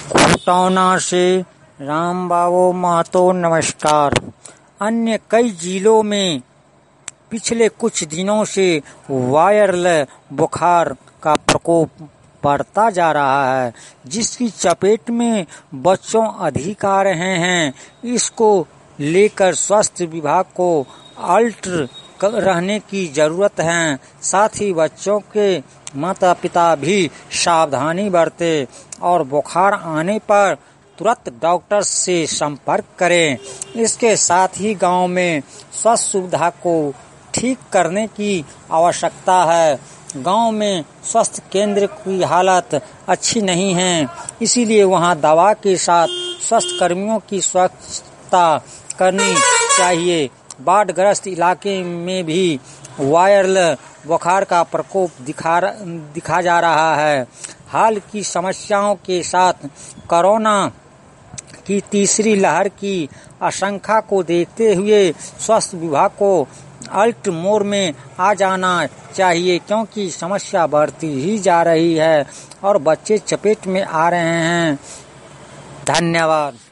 कोटाना से रामबाबू महतो नमस्कार। अन्य कई जिलों में पिछले कुछ दिनों से वायरल बुखार का प्रकोप बढ़ता जा रहा है, जिसकी चपेट में बच्चों अधिक आ रहे हैं। इसको लेकर स्वास्थ्य विभाग को अलर्ट रहने की जरूरत है। साथ ही बच्चों के माता पिता भी सावधानी बरतें और बुखार आने पर तुरंत डॉक्टर से संपर्क करें। इसके साथ ही गांव में स्वास्थ्य सुविधा को ठीक करने की आवश्यकता है। गांव में स्वास्थ्य केंद्र की हालत अच्छी नहीं है, इसीलिए वहां दवा के साथ स्वास्थ्य कर्मियों की स्वच्छता करनी चाहिए। बाढ़ग्रस्त इलाके में भी वायरल बुखार का प्रकोप दिखा जा रहा है। हाल की समस्याओं के साथ कोरोना की तीसरी लहर की आशंका को देखते हुए स्वास्थ्य विभाग को अलर्ट मोड में आ जाना चाहिए, क्योंकि समस्या बढ़ती ही जा रही है और बच्चे चपेट में आ रहे हैं। धन्यवाद।